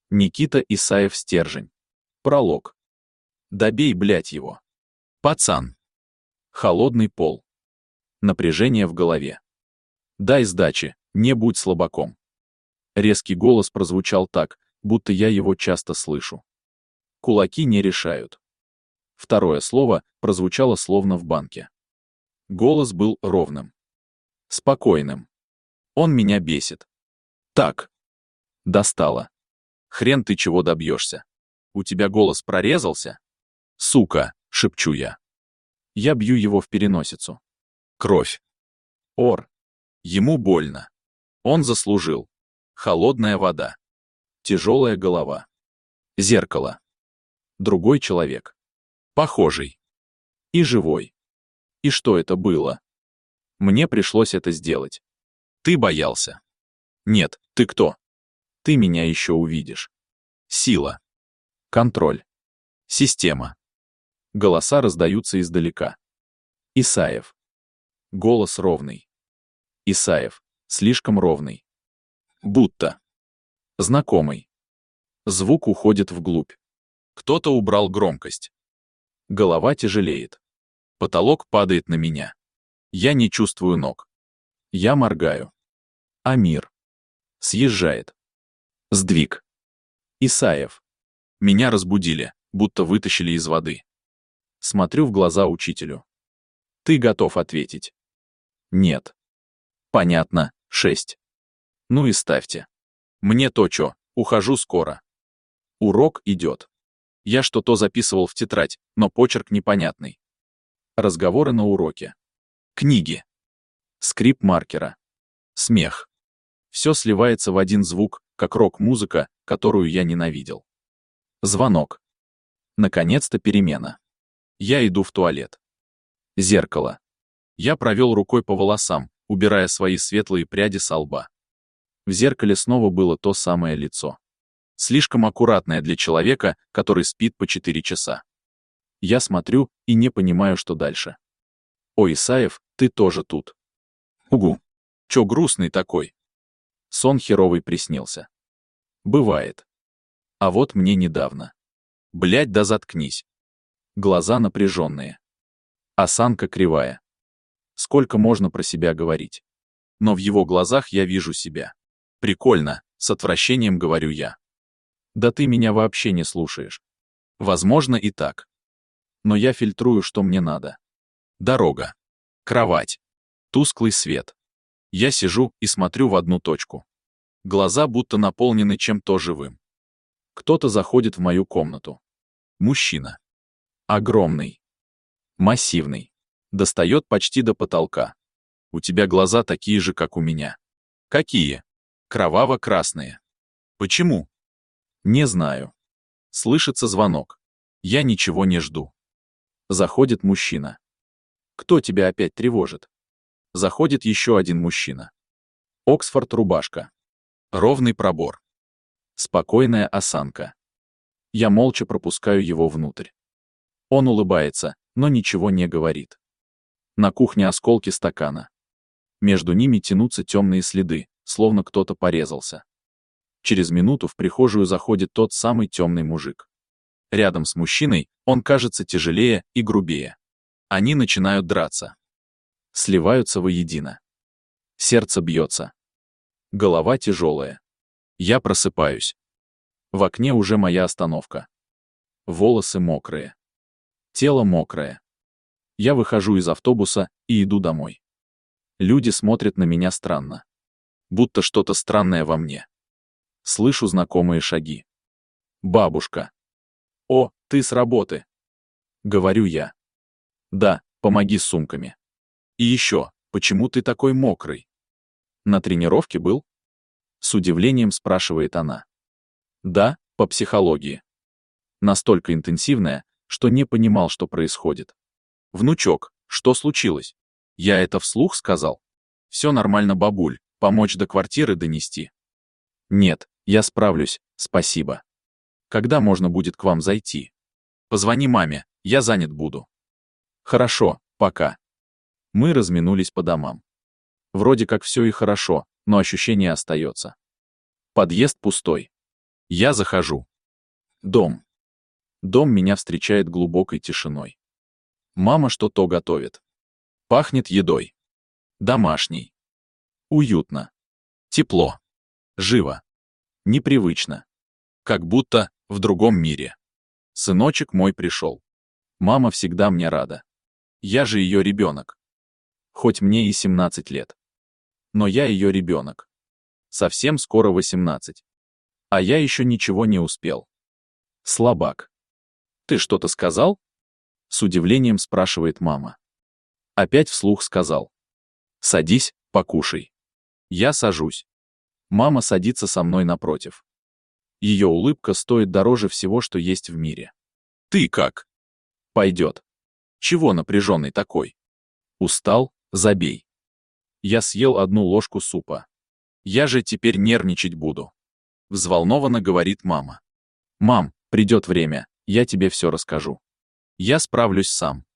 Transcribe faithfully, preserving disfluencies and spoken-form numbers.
Никита Исаев Стержень. Пролог. Добей, блядь, его. Пацан. Холодный пол. Напряжение в голове. Дай сдачи, не будь слабаком. Резкий голос прозвучал так, будто я его часто слышу. Кулаки не решают. Второе слово прозвучало словно в банке. Голос был ровным. Спокойным. Он меня бесит. Так. Достало. Хрен ты чего добьешься. У тебя голос прорезался? Сука, шепчу я. Я бью его в переносицу. Кровь. Ор. Ему больно. Он заслужил. Холодная вода. Тяжелая голова. Зеркало. Другой человек. Похожий. И живой. И что это было? Мне пришлось это сделать. Ты боялся. Нет, ты кто? Ты меня еще увидишь. Сила. Контроль. Система. Голоса раздаются издалека. Исаев. Голос ровный. Исаев. Слишком ровный. Будто. Знакомый. Звук уходит вглубь. Кто-то убрал громкость. Голова тяжелеет. Потолок падает на меня. Я не чувствую ног. Я моргаю. А мир. Съезжает. Сдвиг. Исаев. Меня разбудили, будто вытащили из воды. Смотрю в глаза учителю. Ты готов ответить? Нет. Понятно, шесть. Ну и ставьте. Мне то чё, ухожу скоро. Урок идет. Я что-то записывал в тетрадь, но почерк непонятный. Разговоры на уроке. Книги. Скрип маркера. Смех. Все сливается в один звук, как рок-музыка, которую я ненавидел. Звонок. Наконец-то перемена. Я иду в туалет. Зеркало. Я провел рукой по волосам, убирая свои светлые пряди со лба. В зеркале снова было то самое лицо. Слишком аккуратное для человека, который спит по четыре часа. Я смотрю и не понимаю, что дальше. О, Исаев, ты тоже тут. Угу. Чё грустный такой? Сон херовый приснился. Бывает. А вот мне недавно. Блядь, да заткнись. Глаза напряженные. Осанка кривая. Сколько можно про себя говорить? Но в его глазах я вижу себя. Прикольно, с отвращением говорю я. Да ты меня вообще не слушаешь. Возможно и так. Но я фильтрую, что мне надо. Дорога. Кровать. Тусклый свет. Я сижу и смотрю в одну точку. Глаза будто наполнены чем-то живым. Кто-то заходит в мою комнату. Мужчина. Огромный. Массивный. Достает почти до потолка. У тебя глаза такие же, как у меня. Какие? Кроваво-красные. Почему? Не знаю. Слышится звонок. Я ничего не жду. Заходит мужчина. Кто тебя опять тревожит? Заходит еще один мужчина. Оксфорд рубашка. Ровный пробор. Спокойная осанка. Я молча пропускаю его внутрь. Он улыбается, но ничего не говорит. На кухне осколки стакана. Между ними тянутся темные следы, словно кто-то порезался. Через минуту в прихожую заходит тот самый темный мужик. Рядом с мужчиной он кажется тяжелее и грубее. Они начинают драться. Сливаются воедино. Сердце бьется. Голова тяжелая. Я просыпаюсь. В окне уже моя остановка. Волосы мокрые. Тело мокрое. Я выхожу из автобуса и иду домой. Люди смотрят на меня странно. Будто что-то странное во мне. Слышу знакомые шаги. Бабушка. О, ты с работы. Говорю я. Да, помоги с сумками. И еще, почему ты такой мокрый? На тренировке был? С удивлением спрашивает она. Да, по психологии. Настолько интенсивная, что не понимал, что происходит. Внучок, что случилось? Я это вслух сказал? Все нормально, бабуль, помочь до квартиры донести? Нет, я справлюсь, спасибо. Когда можно будет к вам зайти? Позвони маме, я занят буду. Хорошо, пока. Мы разминулись по домам. Вроде как все и хорошо, но ощущение остается. Подъезд пустой. Я захожу. Дом. Дом меня встречает глубокой тишиной. Мама что-то готовит. Пахнет едой. Домашней. Уютно. Тепло. Живо. Непривычно. Как будто в другом мире. Сыночек мой пришел. Мама всегда мне рада. Я же ее ребенок. Хоть мне и семнадцать лет. Но я ее ребенок. Совсем скоро восемнадцать. А я еще ничего не успел. Слабак. Ты что-то сказал? С удивлением спрашивает мама. Опять вслух сказал. Садись, покушай. Я сажусь. Мама садится со мной напротив. Ее улыбка стоит дороже всего, что есть в мире. Ты как? Пойдет. Чего напряженный такой? Устал? Забей. Я съел одну ложку супа. Я же теперь нервничать буду. Взволнованно говорит мама. Мам, придет время, я тебе все расскажу. Я справлюсь сам.